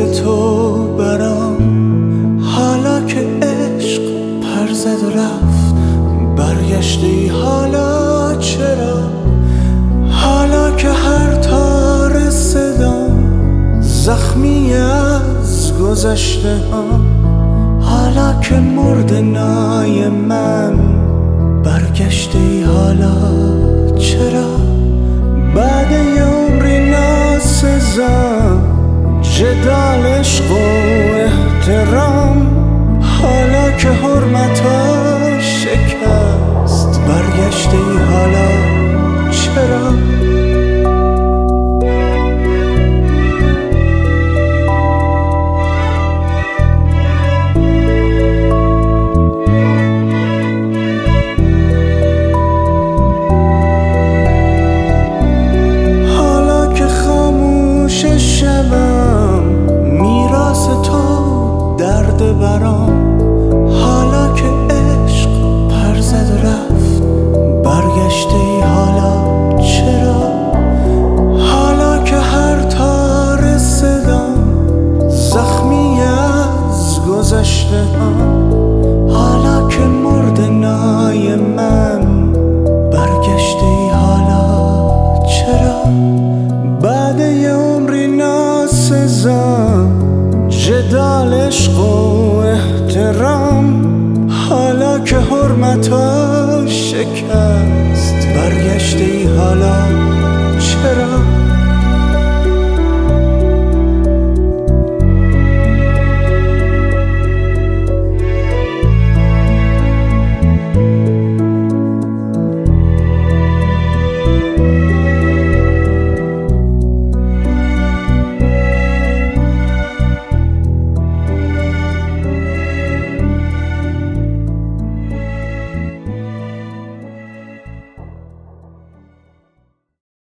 تو برام، حالا که عشق پر زد و رفت برگشتی حالا چرا؟ حالا که هر تار صدام زخمی از گذشته هم، حالا که مرد نای من برگشتی حالا چرا؟ بعد یه عمری ناسزم جدال عشق و احترام، حالا که حرمتا شکست برگشتی حالا چرا؟ شبم میراث تو درد برام، حالا که عشق پر زد و رفت برگشتی حالا چرا؟ حالا که هر تار صدام زخمی از گذشته هم، حالا که مرد نای من برگشتی حالا چرا؟ بعد یه عمری ناسزم جدال عشق و احترام، حالا که حرمتا شکست برگشتی حالا